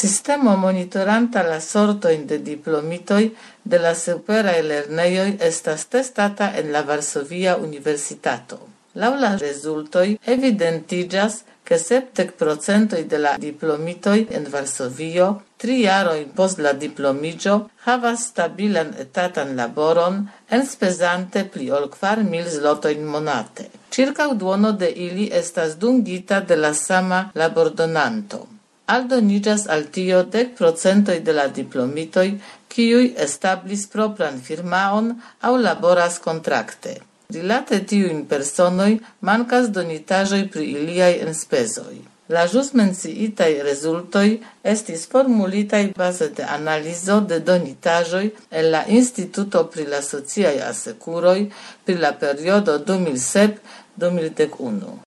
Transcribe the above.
Sistemo monitoranta la sortojn de diplomitoj de la superaj lernejoj estas testata en la Varsovia Universitato. Laŭ la rezultoj evidentiĝas, ke 70% de la diplomitoj en Varsovio 3 jarojn post la diplomiĝo havas stabilan etatan laboron, enspezante pli ol 4.000 zlotojn monate. Ĉirkaŭ duono de ili estas dungita de la sama labordonanto. Aldoniĝas al tio 10% de la diplomitoj, kiuj establis propran firmaon aŭ laboras kontrakte. Rilate tiujn personoj mankas donitaĵoj pri iliaj enspezoj. La ĵus menciitaj rezultoj estis formulitaj baze de analizo de donitaĵoj el la Instituto pri la Sociaj Asekuroj pri la periodo 2007-2011.